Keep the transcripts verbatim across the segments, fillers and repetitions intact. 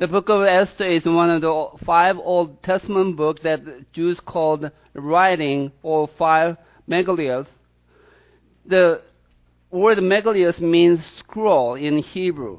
The book of Esther is one of the five Old Testament books that the Jews called writing, or five megillot. The word megillot means scroll in Hebrew.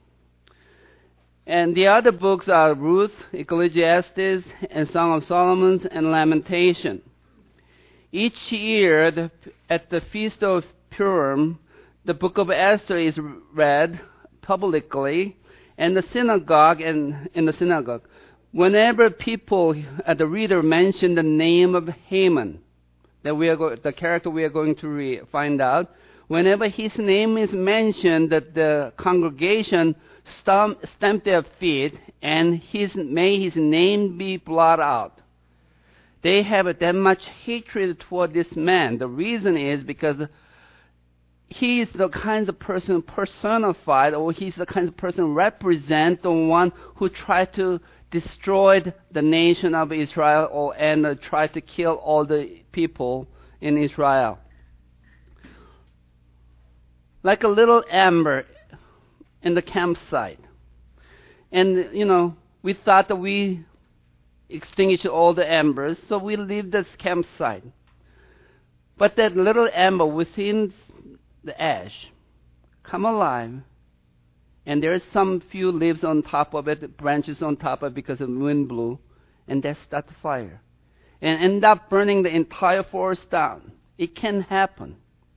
And the other books are Ruth, Ecclesiastes, and Song of Solomon, and Lamentation. Each year, the, at the Feast of Purim, the book of Esther is read publicly in the synagogue and in the synagogue. Whenever people, uh, the reader, mention the name of Haman, that we are go- the character we are going to re- find out, whenever his name is mentioned, that the congregation stamp, stamp their feet and his, may his name be blotted out. They have that much hatred toward this man. The reason is because he is the kind of person personified, or he's the kind of person represent the one who tried to destroy the nation of Israel, or and uh, tried to kill all the people in Israel. Like a little ember in the campsite. And, you know, we thought that we extinguished all the embers, so we leave this campsite. But that little ember within the ash come alive, and there's some few leaves on top of it, branches on top of it because of the wind blew, and that start the fire and end up burning the entire forest down. It can happen.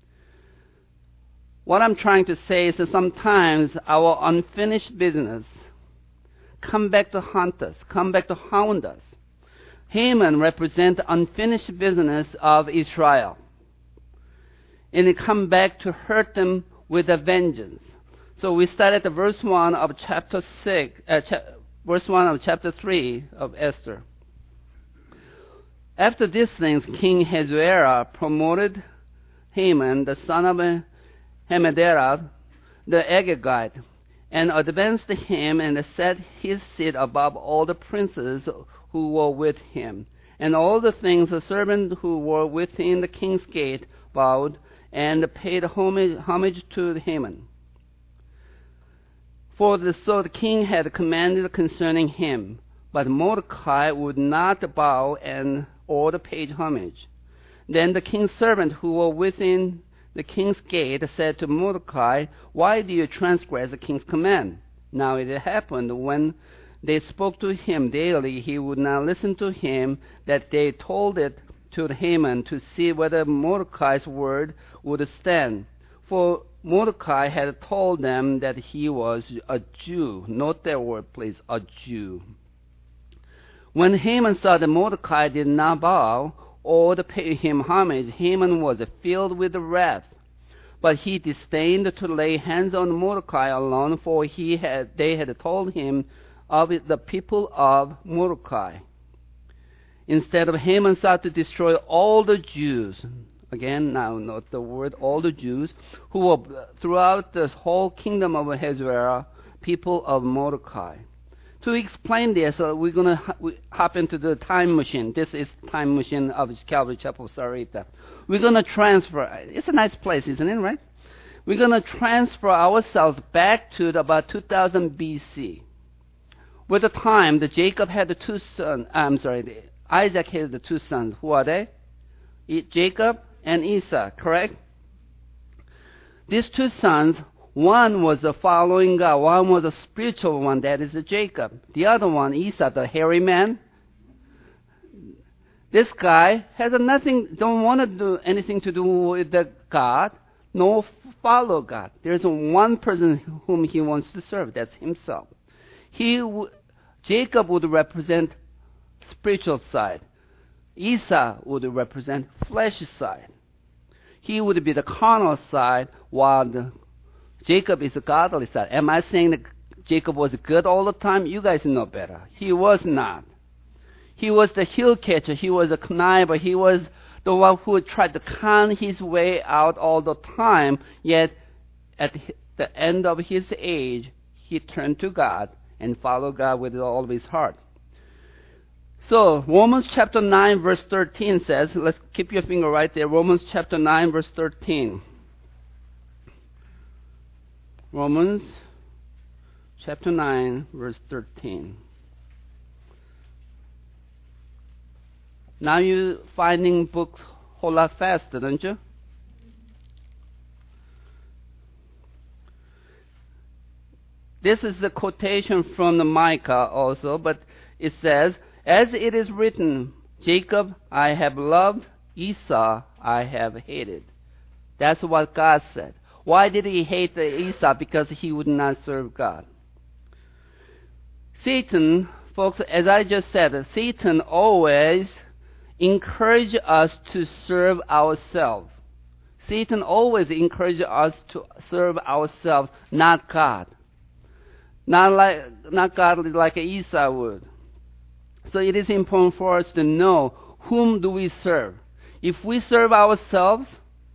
What I'm trying to say is that sometimes our unfinished business come back to haunt us, come back to hound us. Haman represents the unfinished business of Israel. And it come back to hurt them with a vengeance. So we start at the verse one of chapter six, uh, cha- verse one of chapter three of Esther. After these things, King Ahasuerus promoted Haman, the son of Hammedatha, the Agagite, and advanced him and set his seat above all the princes who were with him. And all the things the servants who were within the king's gate bowed and paid homage, homage to Haman. For the, so the king had commanded concerning him, but Mordecai would not bow and or pay homage. Then the king's servants who were within the king's gate said to Mordecai, "Why do you transgress the king's command?" Now it happened, when they spoke to him daily, he would not listen to him, that they told it to Haman to see whether Mordecai's word would stand. For Mordecai had told them that he was a Jew. Note that word, please, a Jew. When Haman saw that Mordecai did not bow or to pay him homage, Haman was filled with wrath. But he disdained to lay hands on Mordecai alone, for he had, they had told him of the people of Mordecai. Instead of Haman sought to destroy all the Jews. Again, now note the word, all the Jews, who were throughout the whole kingdom of Ahasuerus, people of Mordecai. To explain this, uh, we're going to hop into the time machine. This is time machine of Calvary Chapel, Sarita. We're going to transfer. It's a nice place, isn't it, right? We're going to transfer ourselves back to the, about two thousand B C. With the time that Jacob had the two sons, I'm sorry, the, Isaac had the two sons. Who are they? E- Jacob and Esau, correct? These two sons, one was a following God, one was a spiritual one, that is Jacob. The other one, Esau, the hairy man. This guy has nothing, don't want to do anything to do with the God, nor follow God. There's one person whom he wants to serve, that's himself. He, w- Jacob would represent spiritual side. Esau would represent flesh side. He would be the carnal side, while the Jacob is the godly side. Am I saying that Jacob was good all the time? You guys know better. He was not. He was the heel catcher. He was a conniver. He was the one who tried to con his way out all the time. Yet, at the end of his age, he turned to God and followed God with all of his heart. So, Romans chapter nine, verse thirteen says, let's keep your finger right there. Romans chapter nine, verse thirteen. Romans chapter nine, verse thirteen. Now you finding books a whole lot faster, don't you? This is a quotation from the Micah also, but it says, "As it is written, Jacob I have loved, Esau I have hated." That's what God said. Why did he hate the Esau? Because he would not serve God. Satan, folks, as I just said, Satan always encourages us to serve ourselves. Satan always encourages us to serve ourselves, not God. Not like not God like Esau would. So it is important for us to know whom do we serve. If we serve ourselves,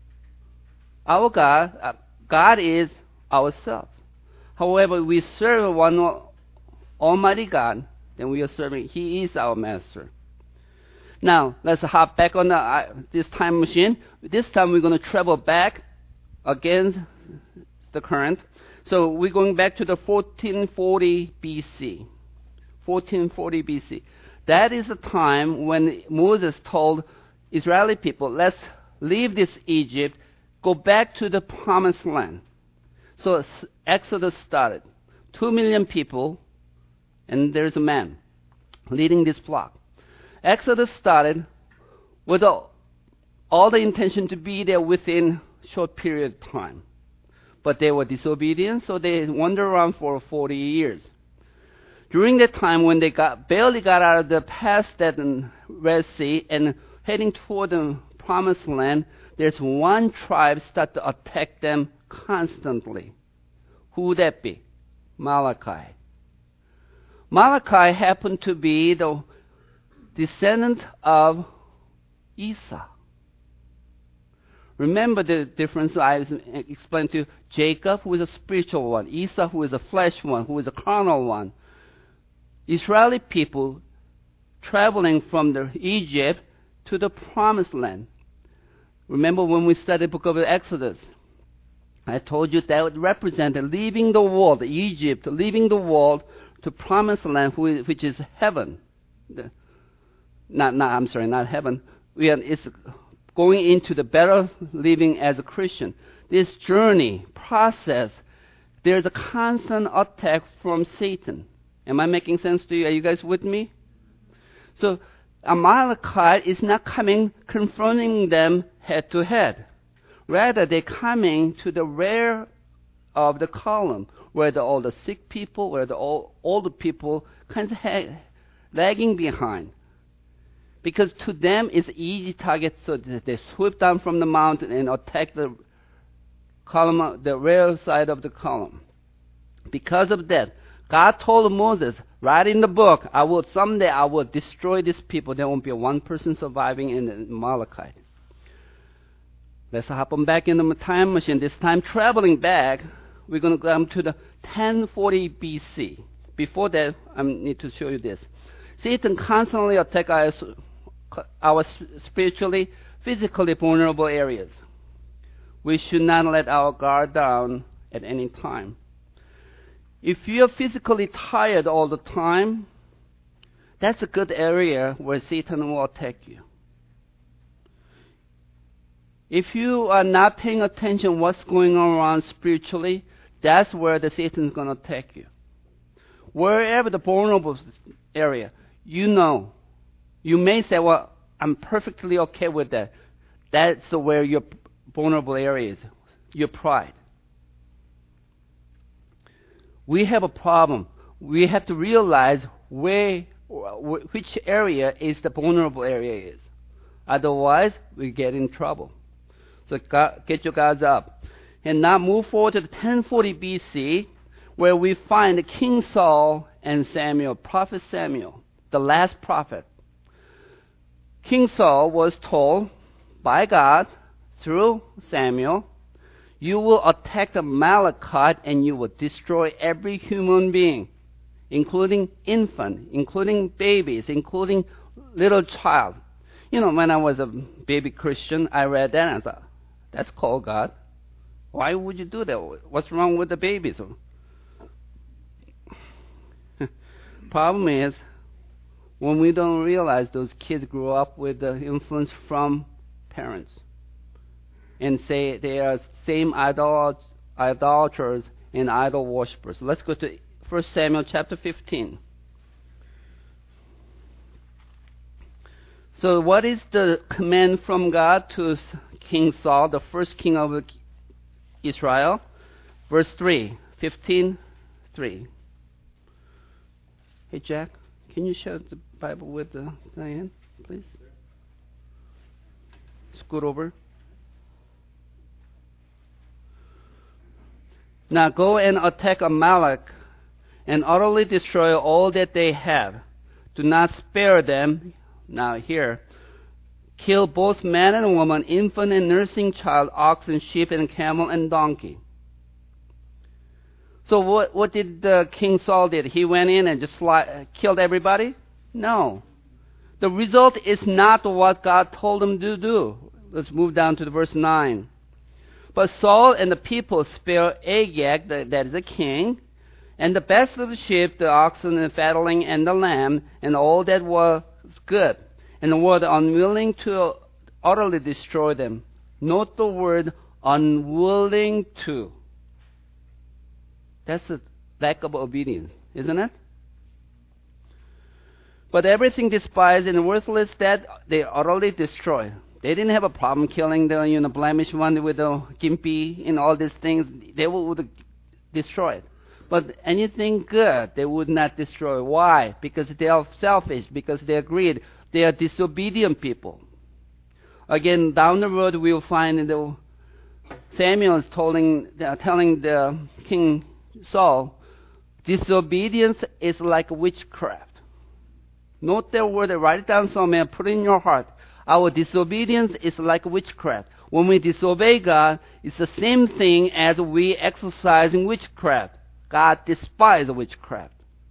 our God, uh, God is ourselves. However, we serve one Almighty God, then we are serving. He is our master. Now let's hop back on the, uh, this time machine. This time we're going to travel back against the current. So we're going back to the fourteen forty B C. fourteen forty B C. That is the time when Moses told Israeli people, let's leave this Egypt, go back to the promised land. So Exodus started. Two million people, and there's a man leading this flock. Exodus started with all, all the intention to be there within a short period of time. But they were disobedient, so they wandered around for forty years. During that time, when they got barely got out of the past that Red Sea and heading toward the promised land, there's one tribe start to attack them constantly. Who would that be? Malachi. Malachi happened to be the descendant of Esau. Remember the difference I explained to you. Jacob, who is a spiritual one. Esau, who is a flesh one, who is a carnal one. Israeli people traveling from the Egypt to the promised land. Remember when we studied the book of Exodus, I told you that would represent leaving the world, Egypt, leaving the world to promised land, which is heaven. Not, not I'm sorry, not heaven. We are, it's going into the better living as a Christian. This journey, process, there's a constant attack from Satan. Am I making sense to you? Are you guys with me? So Amalekite is not coming, confronting them head to head. Rather, they're coming to the rear of the column, where the, all the sick people, where the all, older people kind of ha- lagging behind. Because to them it's easy target, so they swoop down from the mountain and attack the column, the rear side of the column. Because of that, God told Moses, write in the book, I will someday I will destroy these people. There won't be one person surviving in the Amalekite. Let's hop on back in the time machine. This time traveling back, we're going to come to the ten forty B C. Before that, I need to show you this. Satan constantly attacks our, our spiritually, physically vulnerable areas. We should not let our guard down at any time. If you're physically tired all the time, that's a good area where Satan will attack you. If you are not paying attention what's going on around spiritually, that's where the Satan is going to attack you. Wherever the vulnerable area, you know, you may say, well, I'm perfectly okay with that. That's where your vulnerable area is, your pride. We have a problem. We have to realize where, which area is the vulnerable area is. Otherwise, we get in trouble. So get your guards up. And now move forward to the ten forty B C, where we find King Saul and Samuel, Prophet Samuel, the last prophet. King Saul was told by God through Samuel, you will attack the Amalekite and you will destroy every human being, including infant, including babies, including little child. You know, when I was a baby Christian, I read that and I thought, that's cold, God. Why would you do that? What's wrong with the babies? Problem is, when we don't realize those kids grew up with the influence from parents and say they are same idol, idolaters and idol worshippers. Let's go to First Samuel chapter fifteen. So what is the command from God to King Saul, the first king of Israel? Verse three, fifteen, three. Hey Jack, can you share the Bible with uh, Diane, please? Scoot over. Now go and attack Amalek and utterly destroy all that they have. Do not spare them. Now here, kill both man and woman, infant and nursing child, ox and sheep and camel and donkey. So what, what did uh, King Saul did? He went in and just sli- killed everybody? No. The result is not what God told him to do. Let's move down to the verse nine. But Saul and the people spared Agag, the, that is a king, and the best of the sheep, the oxen, and the fatling, and the lamb, and all that was good, and were unwilling to utterly destroy them. Note the word unwilling to. That's a lack of obedience, isn't it? But everything despised and worthless that they utterly destroyed. They didn't have a problem killing the you know blemished one with the gimpy and all these things. They would destroy it. But anything good, they would not destroy. Why? Because they are selfish. Because they are greed. They are disobedient people. Again, down the road we will find the Samuel is telling, uh, telling the king Saul, disobedience is like witchcraft. Note that word, write it down somewhere, put it in your heart. Our disobedience is like witchcraft. When we disobey God, it's the same thing as we exercising witchcraft. God despises witchcraft.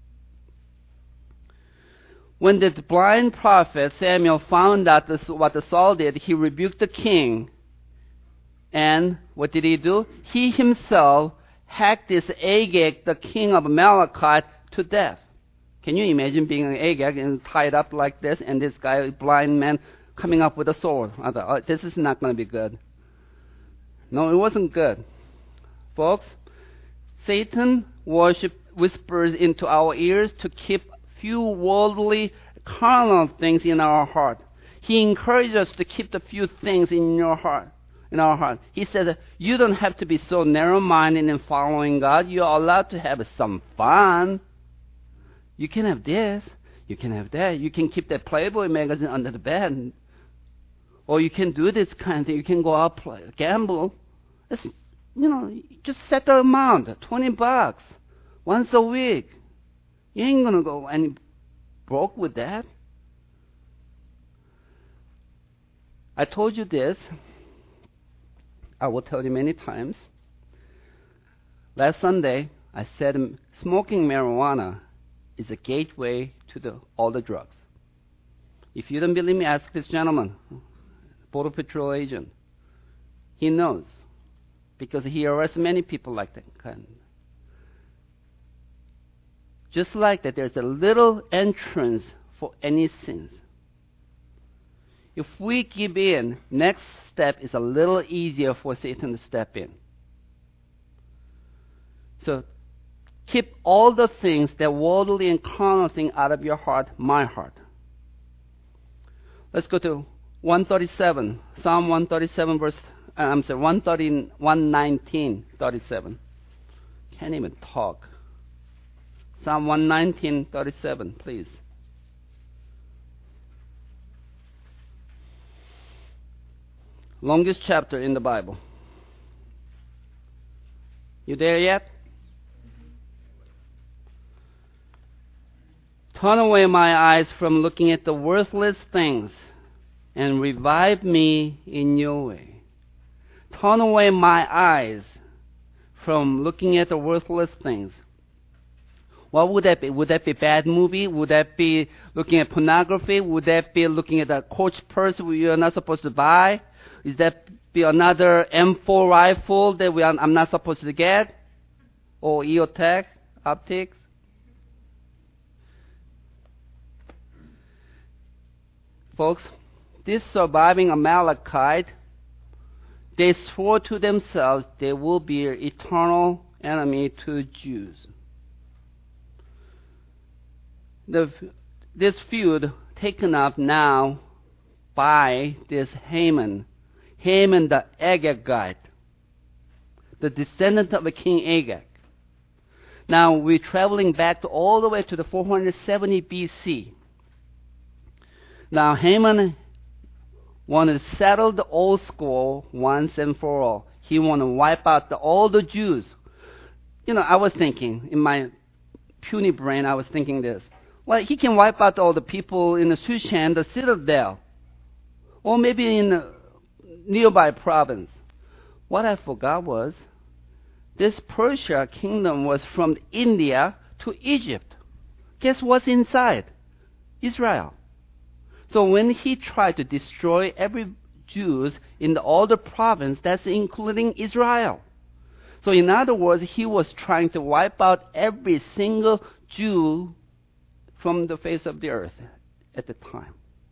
When the blind prophet Samuel found out this, what the Saul did, he rebuked the king. And what did he do? He himself hacked this Agag, the king of Amalekite, to death. Can you imagine being an Agag and tied up like this, and this guy, a blind man, coming up with a sword? I thought, oh, this is not going to be good. No, it wasn't good. Folks, Satan worship whispers into our ears to keep few worldly, carnal things in our heart. He encourages us to keep the few things in your heart. In our heart. He says, you don't have to be so narrow-minded in following God. You are allowed to have some fun. You can have this. You can have that. You can keep that Playboy magazine under the bed. Or you can do this kind of thing. You can go out play, gamble. It's, you know, just set the amount, twenty bucks, once a week. You ain't going to go any broke with that. I told you this. I will tell you many times. Last Sunday, I said smoking marijuana is a gateway to the, all the drugs. If you don't believe me, ask this gentleman, Border Patrol agent. He knows, because he arrests many people like that. Just like that, there's a little entrance for any sins. If we give in, next step is a little easier for Satan to step in. So keep all the things, that worldly and carnal thing, out of your heart, my heart. Let's go to one thirty-seven, Psalm one thirty-seven, verse. Uh, I'm sorry, one thirty, one nineteen, thirty-seven. Can't even talk. Psalm one nineteen, thirty-seven, please. Longest chapter in the Bible. You there yet? Turn away my eyes from looking at the worthless things and revive me in your way. Turn away my eyes from looking at the worthless things. What would that be? Would that be a bad movie? Would that be looking at pornography? Would that be looking at a Coach purse you're not supposed to buy? Is that be another M four rifle that we are, I'm not supposed to get? Or E O Tech optics? Folks, this surviving Amalekite, they swore to themselves they will be an eternal enemy to Jews. The, this feud taken up now by this Haman, Haman the Agagite, the descendant of King Agag. Now we're traveling back to all the way to the four hundred seventy B C. Now Haman wanted to settle the old score once and for all. He wanted to wipe out the, all the Jews. You know, I was thinking, in my puny brain, I was thinking this. Well, he can wipe out all the people in the Shushan, the citadel, or maybe in a nearby province. What I forgot was, this Persia kingdom was from India to Egypt. Guess what's inside? Israel. So when he tried to destroy every Jews in the older province, that's including Israel. So in other words, he was trying to wipe out every single Jew from the face of the earth at the time.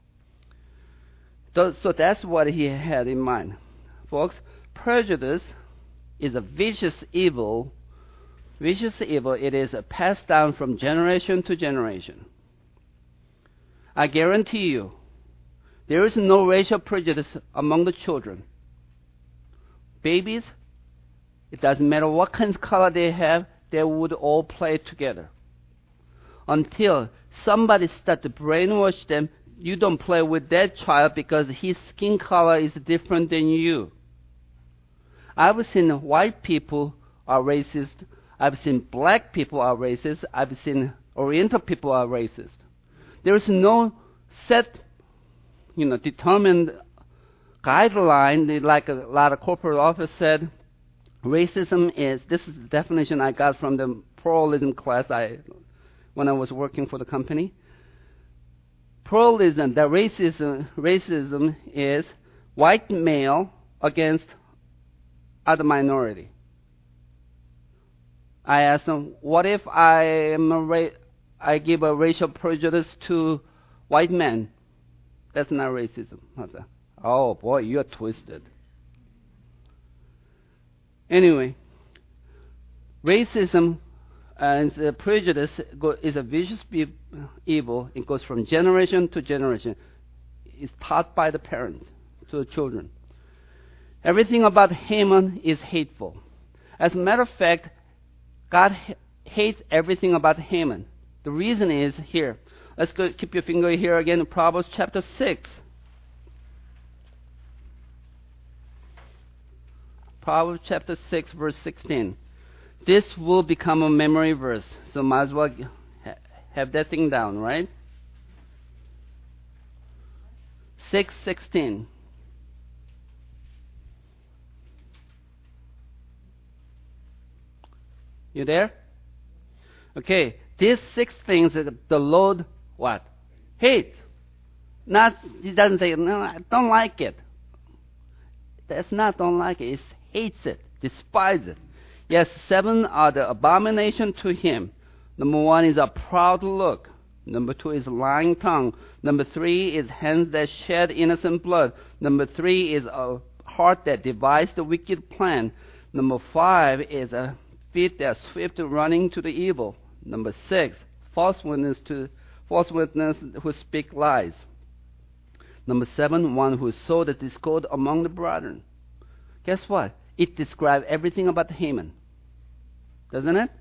So that's what he had in mind. Folks, prejudice is a vicious evil. Vicious evil, it is passed down from generation to generation. I guarantee you, there is no racial prejudice among the children. Babies, it doesn't matter what kind of color they have, they would all play together. Until somebody starts to brainwash them, you don't play with that child because his skin color is different than you. I've seen white people are racist. I've seen black people are racist. I've seen Oriental people are racist. There is no set, you know, determined guideline. Like a lot of corporate office said, racism is, this is the definition I got from the pluralism class I, when I was working for the company. Pluralism, that racism, racism is white male against other minority. I asked them, what if I am a ra- I give a racial prejudice to white men? That's not racism. I said, oh boy, you're twisted. Anyway, racism and uh, prejudice go, is a vicious be- evil. It goes from generation to generation. It's taught by the parents to the children. Everything about Haman is hateful. As a matter of fact, God ha- hates everything about Haman. The reason is here. Let's go, keep your finger here again in Proverbs chapter six. Proverbs chapter six, verse sixteen. This will become a memory verse, so might as well ha- have that thing down, right? six sixteen. You there? Okay. These six things the Lord what? Hates. Not, he doesn't say, no, I don't like it. That's not don't like it. It hates it, despises it. Yes, seven are the abomination to him. Number one is a proud look. Number two is lying tongue. Number three is hands that shed innocent blood. Number three is a heart that devised the wicked plan. Number five is a feet that are swift running to the evil. Number six, false witness to false witness who speak lies. Number seven, one who sowed the discord among the brethren. Guess what? It describes everything about Haman, doesn't it?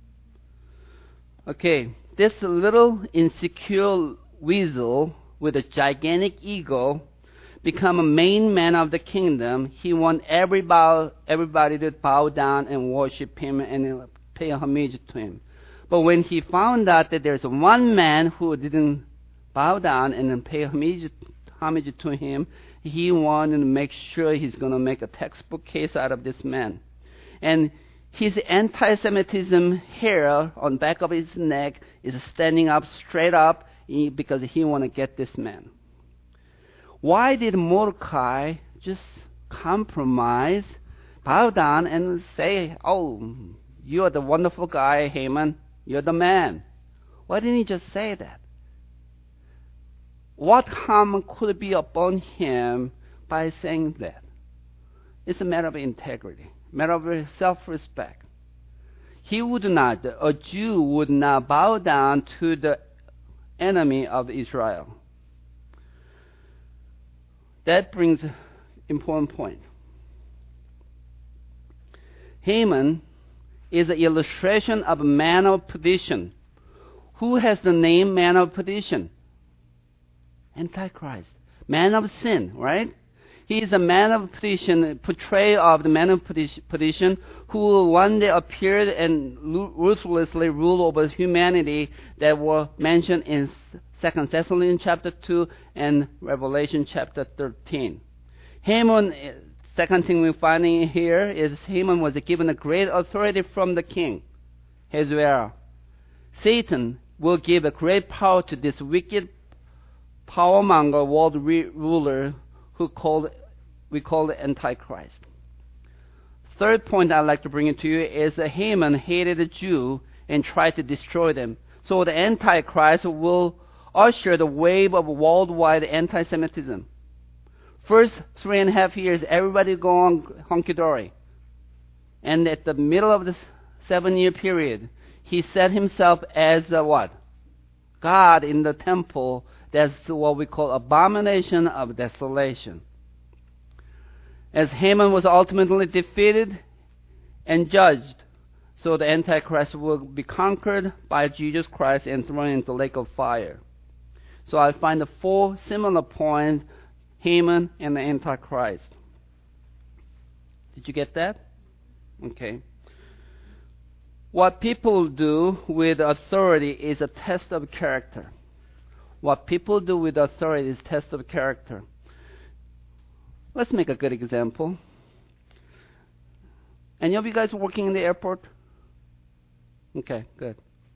Okay, this little insecure weasel with a gigantic ego become a main man of the kingdom. He want everybody, everybody to bow down and worship him and pay homage to him. But when he found out that there's one man who didn't bow down and pay homage, homage to him, he wanted to make sure he's going to make a textbook case out of this man. And his anti-Semitism hair on the back of his neck is standing up straight up because he want to get this man. Why did Mordecai just compromise, bow down, and say, oh, you're the wonderful guy, Haman. You're the man. Why didn't he just say that? what harm could be upon him by saying that? It's a matter of integrity, matter of self-respect. He would not, a Jew would not bow down to the enemy of Israel. That brings an important point. Haman is an illustration of a man of perdition. Who has the name man of perdition? Antichrist. Man of sin, right? He is a man of perdition, portrayal of the man of perdition, who will one day appear and ruthlessly rule over humanity, that were mentioned in Second Thessalonians chapter two and Revelation chapter thirteen. Haman, second thing we're finding here is Haman was given a great authority from the king, Ahasuerus. Satan will give a great power to this wicked powermonger world ruler who called, we call the Antichrist. Third point I'd like to bring it to you is that Haman hated the Jew and tried to destroy them. So the Antichrist will usher the wave of worldwide anti-Semitism. First three and a half years, everybody go on hunky-dory. And at the middle of the seven-year period, he set himself as a what? God in the temple. That's what we call abomination of desolation. As Haman was ultimately defeated and judged, so the Antichrist will be conquered by Jesus Christ and thrown into the lake of fire. So I find the four similar points, Haman and the Antichrist. Did you get that? Okay. What people do with authority is a test of character. What people do with authority is a test of character. Let's make a good example. Any of you guys working in the airport? Okay, good.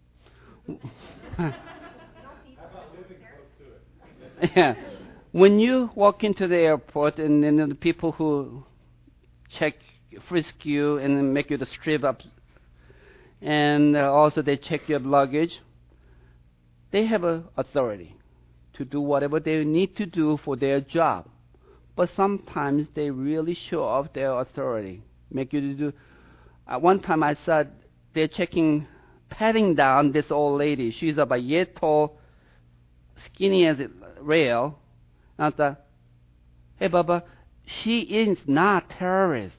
Yeah. When you walk into the airport and then the people who check, frisk you and then make you to strip up, and also they check your luggage, they have a authority to do whatever they need to do for their job. But sometimes they really show off their authority, make you to do. At one time I saw they're checking, patting down this old lady. She's about yet tall, skinny as a rail. I thought, hey, Baba, she is not terrorist.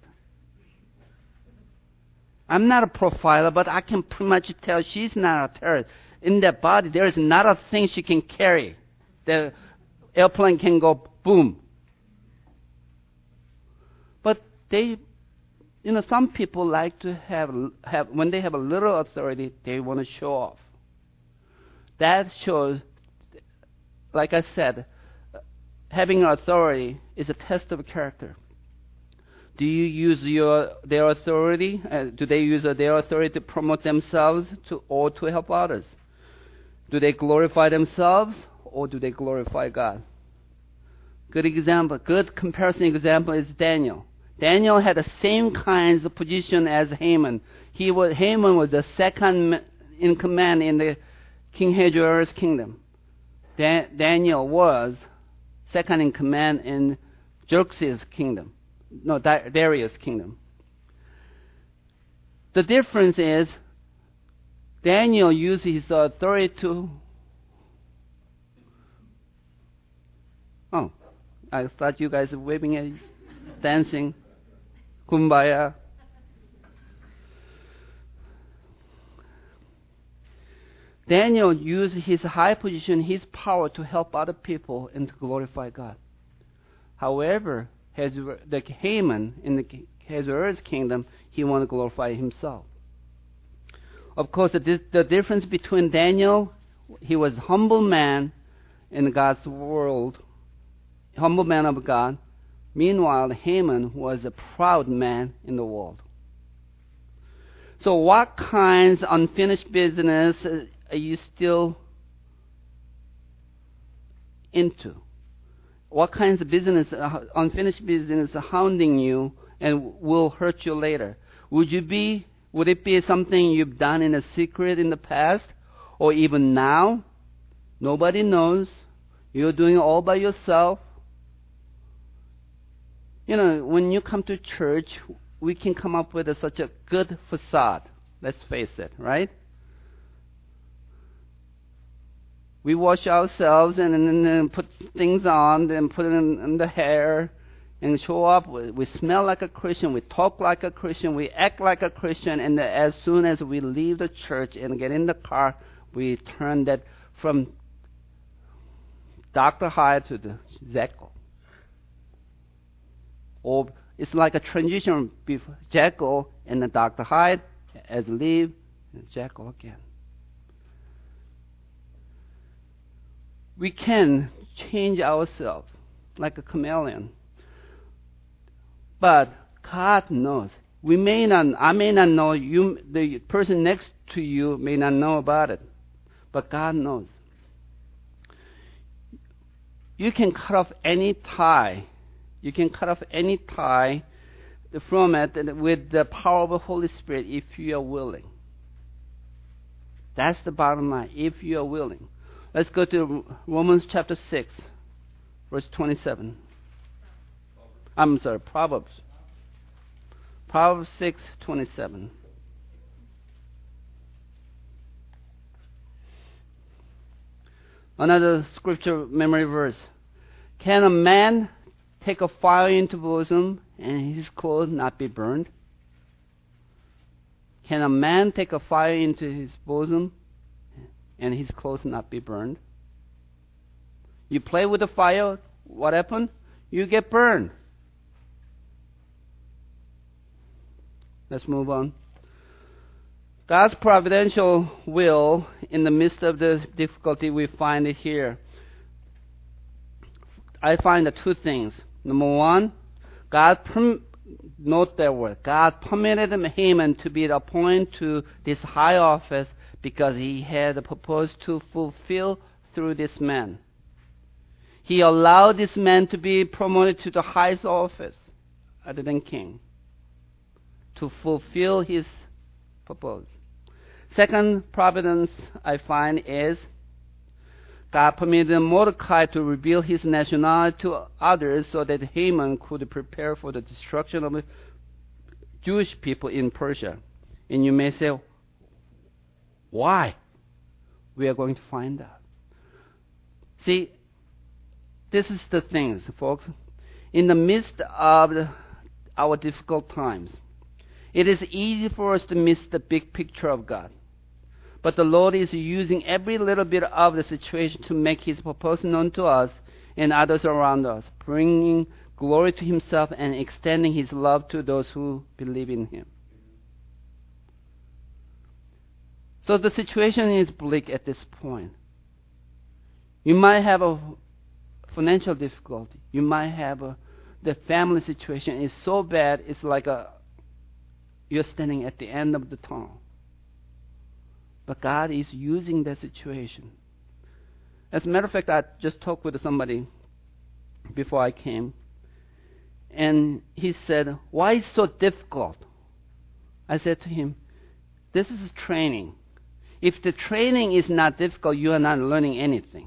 I'm not a profiler, but I can pretty much tell she's not a terrorist. In that body, there is not a thing she can carry. The airplane can go boom. But they, you know, some people like to have, have when they have a little authority, they want to show off. That shows, like I said, having authority is a test of character. Do you use your their authority? Uh, do they use uh, their authority to promote themselves to, or to help others? Do they glorify themselves or do they glorify God? Good example, good comparison example is Daniel. Daniel had the same kinds of position as Haman. He was Haman was the second in command in the King Ahasuerus' kingdom. Da- Daniel was second in command in Xerxes' kingdom. No, Darius' kingdom. The difference is Daniel used his authority to... Oh, I thought you guys were waving at dancing. Kumbaya. Daniel used his high position, his power to help other people and to glorify God. However, Has the Haman in the Ahasuerus' kingdom, he wanted to glorify himself. Of course, the, the difference between Daniel, he was a humble man in God's world, humble man of God. Meanwhile, Haman was a proud man in the world. So what kinds of unfinished business are you still into? What kinds of business, uh, unfinished business, are hounding you and will hurt you later? Would you be? Would it be something you've done in a secret in the past, or even now? Nobody knows. You're doing it all by yourself. You know, when you come to church, we can come up with a, such a good facade. Let's face it, right? We wash ourselves and then put things on, then put it in, in the hair, and show up. We, we smell like a Christian. We talk like a Christian. We act like a Christian. And as soon as we leave the church and get in the car, we turn that from Doctor Hyde to the Jekyll. Or it's like a transition between Jekyll and the Doctor Hyde, as leave, and Jekyll again. We can change ourselves like a chameleon. But God knows. We may not, I may not know, you, the person next to you may not know about it. But God knows. You can cut off any tie. You can cut off any tie from it with the power of the Holy Spirit if you are willing. That's the bottom line, if you are willing. Let's go to Romans chapter six, verse twenty-seven. I'm sorry, Proverbs. Proverbs six, twenty-seven. Another scripture memory verse. Can a man take a fire into bosom and his clothes not be burned? Can a man take a fire into his bosom and his clothes not be burned? You play with the fire, what happened? You get burned. Let's move on. God's providential will in the midst of the difficulty, we find it here. I find the two things. Number one, God perm- note that word. God permitted Haman to be appointed to this high office because he had a purpose to fulfill through this man. He allowed this man to be promoted to the highest office other than king to fulfill his purpose. Second providence I find is God permitted Mordecai to reveal his nationality to others so that Haman could prepare for the destruction of the Jewish people in Persia. And you may say, why? We are going to find out. See, this is the thing, folks. In the midst of the, our difficult times, it is easy for us to miss the big picture of God. But the Lord is using every little bit of the situation to make His purpose known to us and others around us, bringing glory to Himself and extending His love to those who believe in Him. So the situation is bleak at this point. You might have a financial difficulty. You might have a, the family situation is so bad, it's like a you're standing at the end of the tunnel. But God is using that situation. As a matter of fact, I just talked with somebody before I came, and he said, why is it so difficult? I said to him, this is training. If the training is not difficult, you are not learning anything.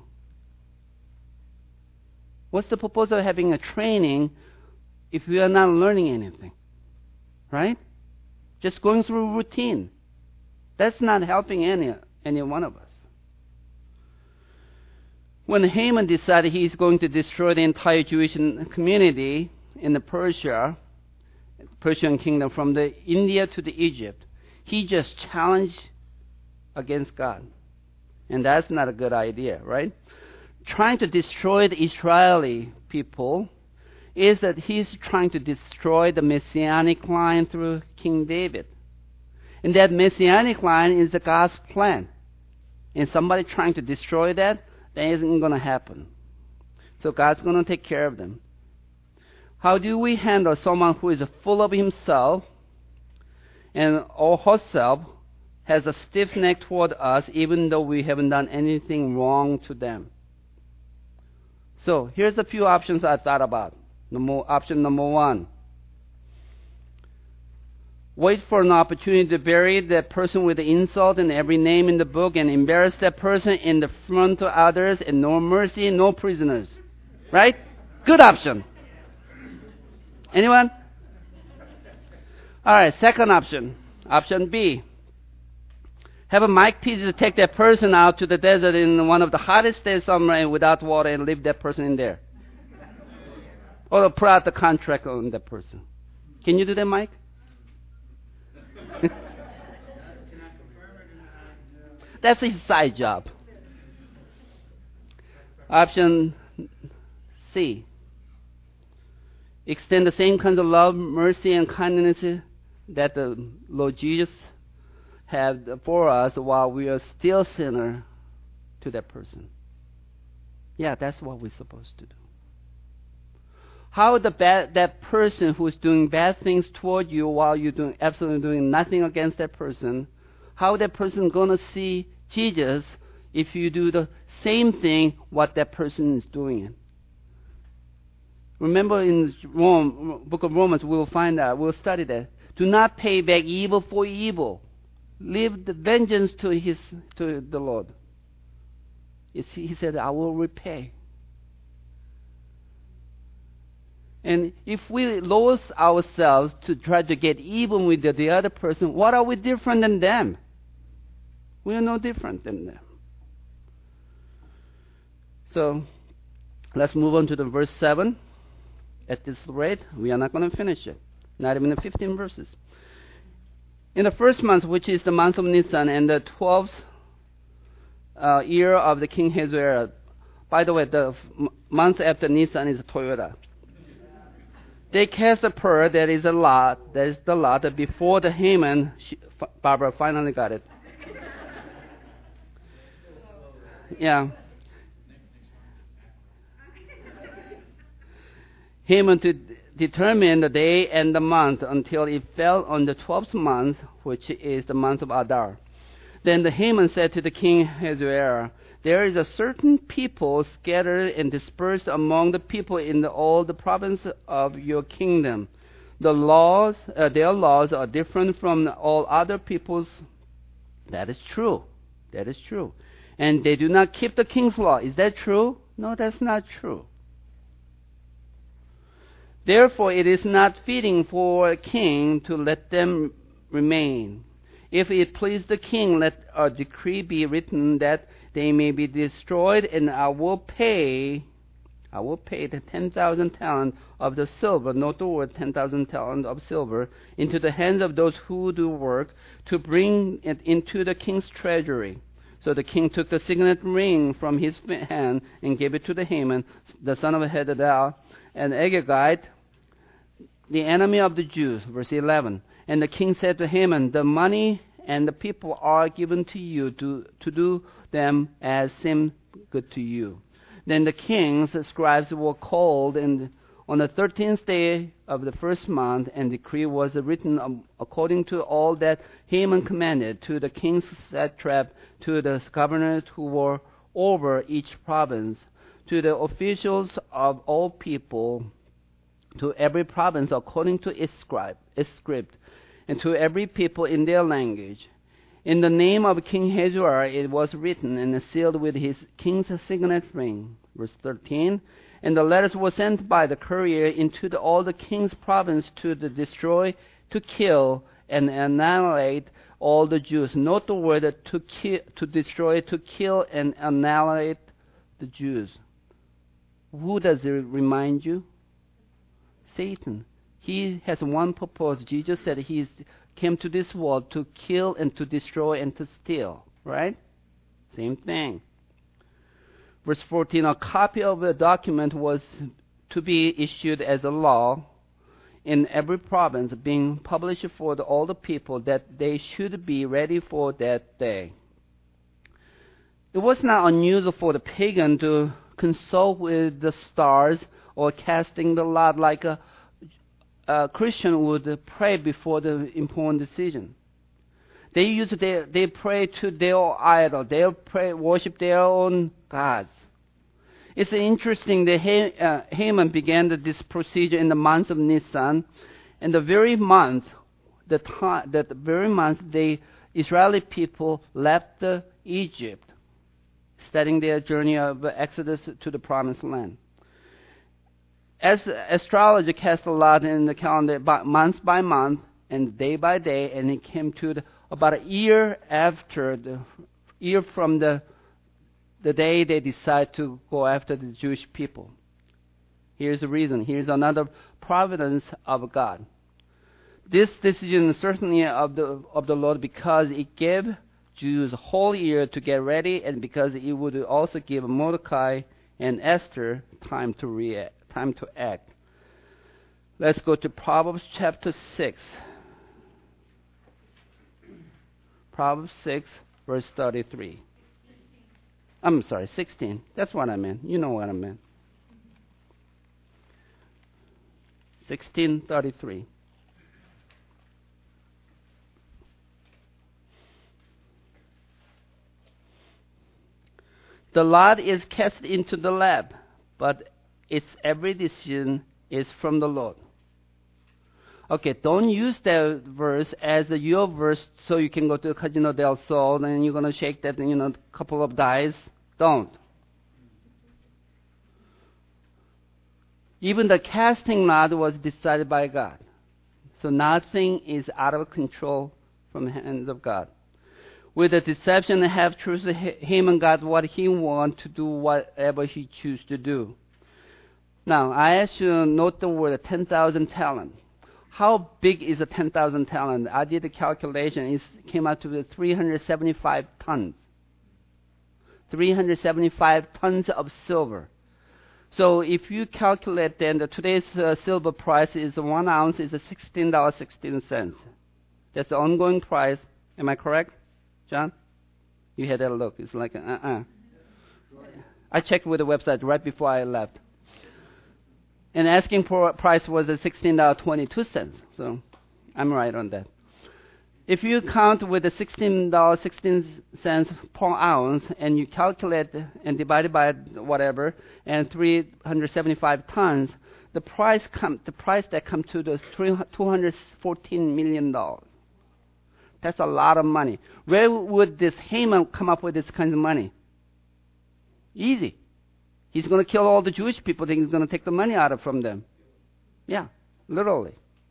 What's the purpose of having a training if we are not learning anything? Right? Just going through routine. That's not helping any, any one of us. When Haman decided he's going to destroy the entire Jewish community in the Persia, Persian kingdom, from the India to the Egypt, he just challenged against God. And that's not a good idea, right? Trying to destroy the Israeli people is that he's trying to destroy the messianic line through King David. And that messianic line is the God's plan. And somebody trying to destroy that, that isn't going to happen. So God's going to take care of them. How do we handle someone who is full of himself and or herself, has a stiff neck toward us, even though we haven't done anything wrong to them? So here's a few options I thought about. Number, option number one. wait for an opportunity to bury that person with the insult and every name in the book and embarrass that person in the front of others, and no mercy, no prisoners. Right? Good option. Anyone? All right, second option. Option B. Have a Mike Pizzi to take that person out to the desert in one of the hottest days of summer without water and leave that person in there. Or put out the contract on that person. Can you do that, Mike? That's his side job. Option C. Extend the same kinds of love, mercy, and kindness that the Lord Jesus had for us while we are still sinner to that person. Yeah, that's what we're supposed to do. How the bad, that person who is doing bad things toward you while you're doing absolutely doing nothing against that person, how that person gonna see Jesus if you do the same thing what that person is doing? Remember in Rome, book of Romans, we'll find out, we'll study that. Do not pay back evil for evil. Leave the vengeance to his to the Lord. He said, I will repay. And if we lower ourselves to try to get even with the, the other person, what are we different than them? We are no different than them. So let's move on to the verse seven. At this rate, we are not going to finish it. Not even the fifteen verses. In the first month, which is the month of Nisan, and the twelfth uh, year of the King Hezekiah. By the way, the f- month after Nisan is Toyota. They cast a pearl, that is a lot, that is the lot, before the Haman. She, F- Barbara finally got it. Yeah. Haman to determine the day and the month until it fell on the twelfth month, which is the month of Adar. Then the Haman said to the king Hezekiah, there is a certain people scattered and dispersed among the people in the, all the province of your kingdom. The laws, uh, their laws are different from all other people's. That is true. That is true. And they do not keep the king's law. Is that true? No, that's not true. Therefore, it is not fitting for a king to let them remain. If it please the king, let a decree be written that they may be destroyed, and I will pay, I will pay the ten thousand talents of the silver, note the word ten thousand talents of silver, into the hands of those who do work, to bring it into the king's treasury. So the king took the signet ring from his hand and gave it to the Haman, the son of Hezekiah, and Agagite, the enemy of the Jews. Verse eleven. And the king said to Haman, the money and the people are given to you to, to do them as seem good to you. Then the king's scribes were called, and on the thirteenth day of the first month, and decree was written according to all that Haman commanded, to the king's satrap, to the governors who were over each province, to the officials of all people, to every province according to its scribe, its script, and to every people in their language. In the name of King Hezekiah it was written and sealed with his king's signet ring. Verse thirteen. And the letters were sent by the courier into the, all the king's province to the destroy, to kill, and annihilate all the Jews. Note the word to kill, to destroy, to kill, and annihilate the Jews. Who does it remind you? Satan. He has one purpose. Jesus said he came to this world to kill and to destroy and to steal. Right? Same thing. Verse fourteen, a copy of the document was to be issued as a law in every province, being published for the, all the people, that they should be ready for that day. It was not unusual for the pagan to consult with the stars or casting the lot like a, a Christian would pray before the important decision. They use their, they pray to their idol. They pray, worship their own gods. It's interesting that uh, Haman began this procedure in the month of Nisan, and the very month the time, that very month the Israeli people left uh, Egypt, starting their journey of Exodus to the Promised Land. As astrologer cast a lot in the calendar, by, month by month and day by day, and it came to the, about a year after the year from the the day they decide to go after the Jewish people. Here's the reason. Here's another providence of God. This decision is certainly of the of the Lord because it gave Jews a whole year to get ready, and because it would also give Mordecai and Esther time to react, time to act. Let's go to Proverbs chapter six. Proverbs six, verse thirty-three. I'm sorry, sixteen. That's what I meant. You know what I meant. sixteen thirty-three. The lot is cast into the lap, but its every decision is from the Lord. Okay, don't use that verse as a your verse so you can go to Casino del Sol and you're going to shake that, you know, couple of dice. Don't. Even the casting lot was decided by God. So nothing is out of control from the hands of God. With the deception and half-truth, Haman got what he wanted to do whatever he chose to do. Now, I ask you to note the word ten thousand talent. How big is a ten thousand talent? I did the calculation. It came out to be three hundred seventy-five tons. three hundred seventy-five tons of silver. So if you calculate then the today's uh, silver price is one ounce is sixteen dollars and sixteen cents. That's the ongoing price. Am I correct, John? You had that look. It's like, uh-uh. I checked with the website right before I left. And asking for price was sixteen dollars and twenty-two cents. So I'm right on that. If you count with the sixteen dollars and sixteen cents per ounce and you calculate and divide it by whatever and three hundred seventy-five tons, the price come the price that comes to the two hundred fourteen million dollars. That's a lot of money. Where would this Haman come up with this kind of money? Easy. He's going to kill all the Jewish people. He's going to take the money out of from them. Yeah, literally.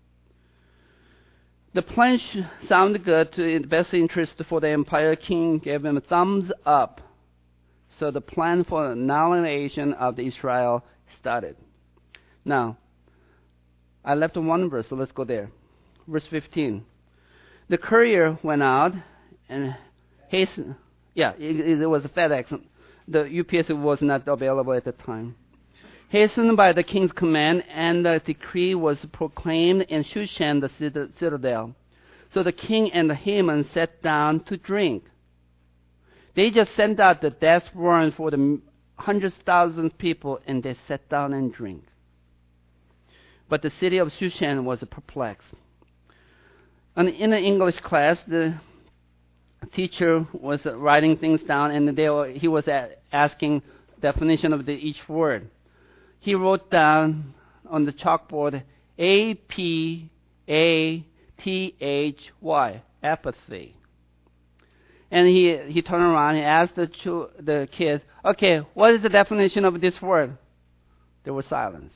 The plan sounded good to in the best interest for the empire. King gave him a thumbs up. So the plan for annihilation of the Israel started. Now, I left one verse, so let's go there. Verse fifteen. The courier went out and hastened. Yeah, it, it was a FedEx. The U P S was not available at the time. Hastened by the king's command, and the decree was proclaimed in Shushan, the citadel. So the king and the Haman sat down to drink. They just sent out the death warrant for the hundreds of thousands of people, and they sat down and drink. But the city of Shushan was perplexed. And in the English class, the teacher was writing things down, and they were, he was asking definition of the, each word. He wrote down on the chalkboard A P A T H Y, apathy. And he he turned around and asked the cho- the kids, okay, what is the definition of this word? There was silence.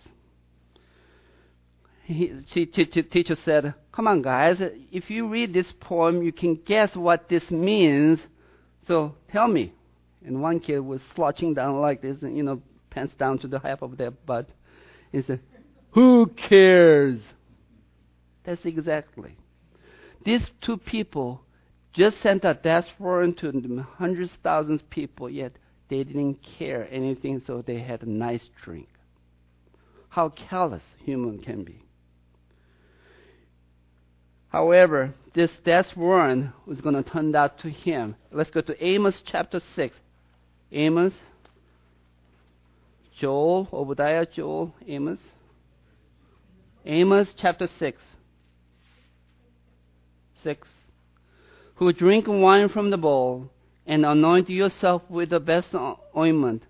He, t- t- t- teacher said, come on, guys, if you read this poem, you can guess what this means. So tell me. And one kid was slouching down like this, you know, pants down to the half of their butt. He said, who cares? That's exactly. These two people just sent a death warrant to hundreds of thousands of people, yet they didn't care anything, so they had a nice drink. How callous human can be. However, this death warrant was going to turn out to him. Let's go to Amos chapter six. Amos, Joel, Obadiah, Joel, Amos. Amos chapter six. six. Who drink wine from the bowl and anoint yourself with the best ointment.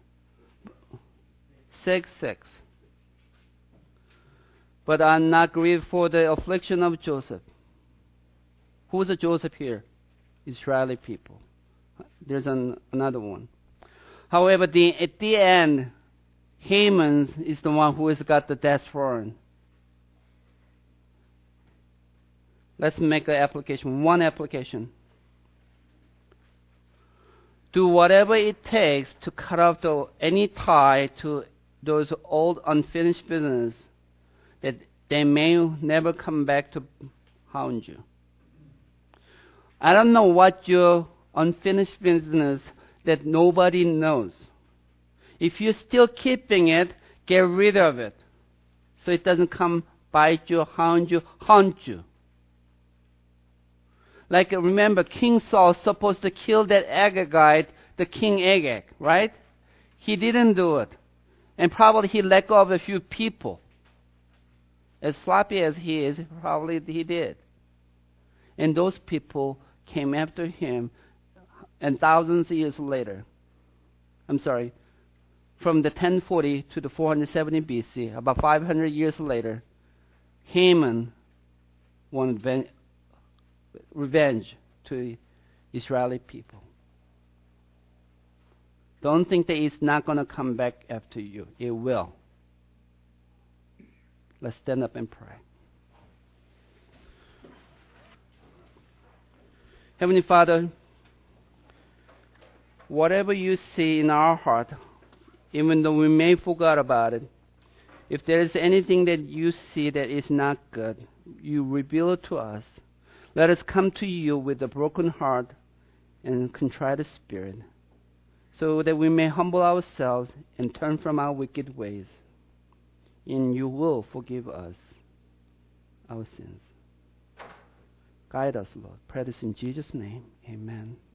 six, six. But I'm not grieved for the affliction of Joseph. Who's the Joseph here? Israeli people. There's an, another one. However, the, at the end, Haman is the one who has got the death warrant. Let's make an application, one application. Do whatever it takes to cut off the, any tie to those old unfinished business that they may never come back to haunt you. I don't know what your unfinished business that nobody knows. If you're still keeping it, get rid of it so it doesn't come bite you, haunt you, haunt you. Like, remember, King Saul supposed to kill that Agagite, the King Agag, right? He didn't do it. And probably he let go of a few people. As sloppy as he is, probably he did. And those people came after him, and thousands of years later, I'm sorry, from the ten forty to the four seventy B C, about five hundred years later, Haman won revenge to Israeli people. Don't think that it's not going to come back after you. It will. Let's stand up and pray. Heavenly Father, whatever you see in our heart, even though we may forget about it, if there is anything that you see that is not good, you reveal it to us. Let us come to you with a broken heart and contrite spirit, so that we may humble ourselves and turn from our wicked ways. And you will forgive us our sins. Guide us, Lord. Pray this in Jesus' name. Amen.